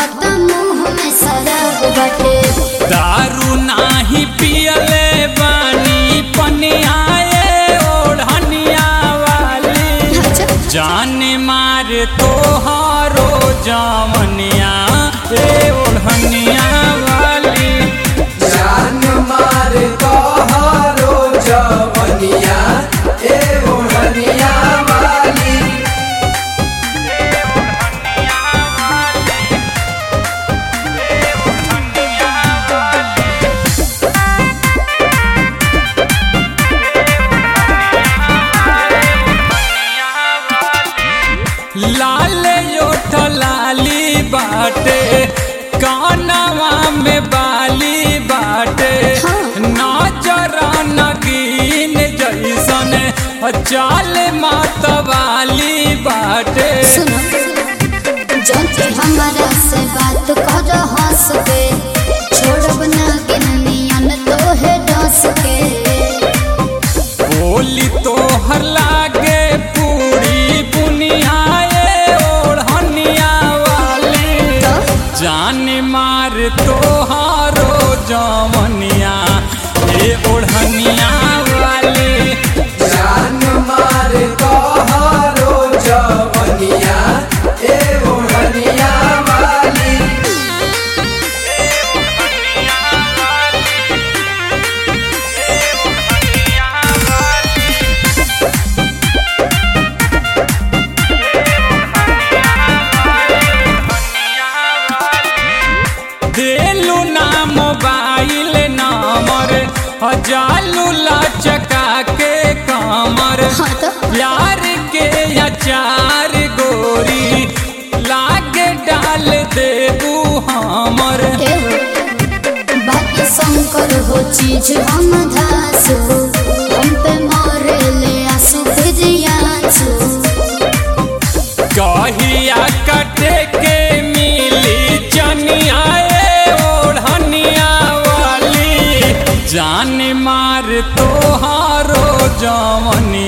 कहत मुँह में शराब बाटे। दारू नाही पियले बानी पनियाए ओढ़निया वाली। जान मार तोहारो जवनिया ए ओढ़निया वाली। जान मार तोहारो जवनिया ए ओढ़निया वाली। लाल योठ लाली बाटे कानवा में बाली बाटे। नजर नगीन जैसन चाल मतवाली बाटे। सुनो जल्दी हमारा से बात कर हंस के, छोड़ब ना गिननियन तोहे डस के। बोली तोहर लागे पूरी बुनियाए ओढ़निया वाली। जान मार तोहारो जवनिया ए ओढ़निया वाली। जान मार तोहारो जवनिया ए ओढ़निया वाली। देलू ना मोबाइल नंबर जालू लचका के कमर। हाँ तो प्यार के अचार गोरी लागे डाल देबू हमर। बाकी शंकर हो चीज हम धासु, हम पे मारे ले आंसू फिरियासु। कहिया कटे के मिली चनिया ए ओढ़निया वाली। जान मार तोहारो जवनिया